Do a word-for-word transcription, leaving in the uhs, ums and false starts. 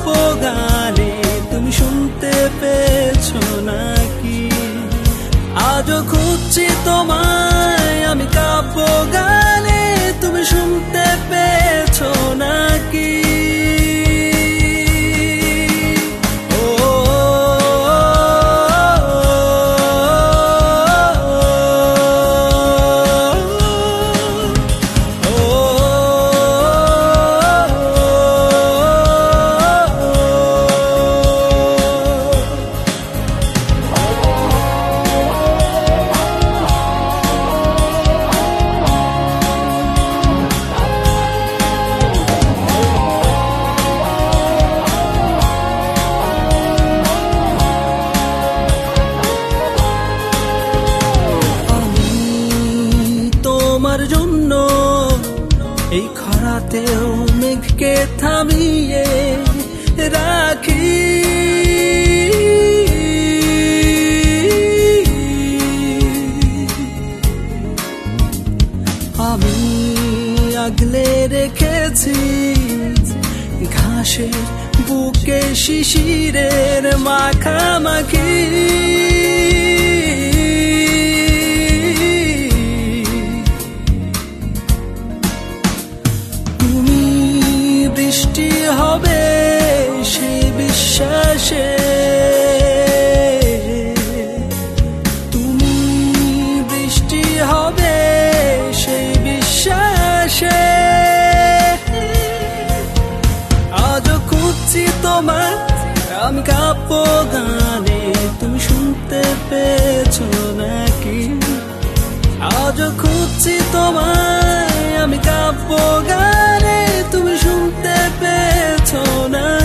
কাব্য গানে তুমি শুনতে পেয়েছো নাকি? আজও খুঁজছি তোমায় আমি কাব্য গানে, তুমি শুনতে পেয়েছো নাকি? তোমার জন্য এই খরাতেও মেঘকে থামিয়ে রাখি, আমি আগলে রেখেছি ঘাসের বুকে শিশিরের মাখামাখি। বৃষ্টি হবে সেই বিশ্বাসে, তুমি বৃষ্টি হবে সেই বিশ্বাসে। আজও খুঁজছি তোমার আমি কাব্য গানে, তুমি শুনতে পেয়েছো নাকি? আজও খুঁজছি তোমায় আমি কাব্য গানে, তুমি শুনতে পেয়েছো না?